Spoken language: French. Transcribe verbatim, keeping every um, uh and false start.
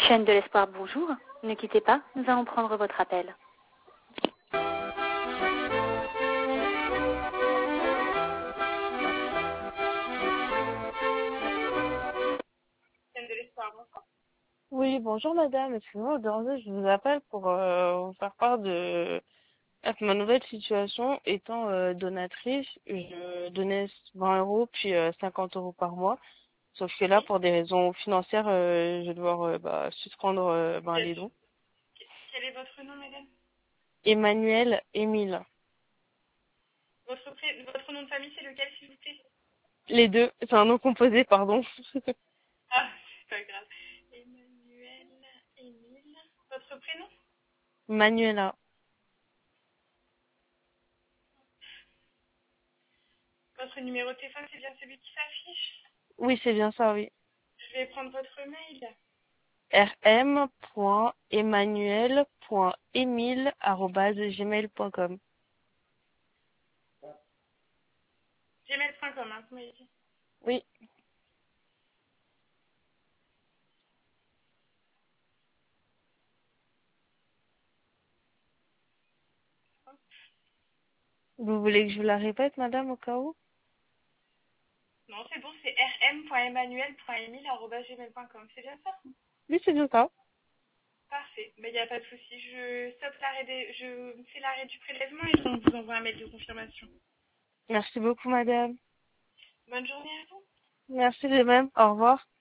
Chaîne de l'espoir, bonjour. Ne quittez pas, nous allons prendre votre appel. Chaîne de l'espoir, bonjour. Oui, bonjour madame, excusez-moi, aujourd'hui je vous appelle pour euh, vous faire part de avec ma nouvelle situation. Étant euh, donatrice, je donnais vingt euros puis euh, cinquante euros par mois. Sauf que là, Oui. pour des raisons financières, euh, je vais devoir euh, bah, suspendre euh, ben, Bien les sûr. dons. Quel est votre nom, madame? Emmanuel, Émile. Votre, pré... votre nom de famille, c'est lequel, s'il vous plaît? Les deux, c'est un nom composé, pardon. Ah, c'est pas grave. Emmanuel, Émile. Votre prénom? Manuela. Votre numéro de téléphone, c'est bien celui qui s'affiche? Oui, c'est bien ça, oui. Je vais prendre votre mail. rm.emmanuel.emile arobase gmail point com. gmail point com, hein, vous m'avez dit. Oui. Vous voulez que je vous la répète, madame, au cas où? Non, c'est bon, c'est rm.emmanuel.emile arobase gmail point com. C'est bien ça? Oui, c'est bien ça. Parfait. Mais il n'y a pas de souci. Je stoppe l'arrêt des... je fais l'arrêt du prélèvement et on vous envoie un mail de confirmation. Merci beaucoup, madame. Bonne journée à vous. Merci de même. Au revoir.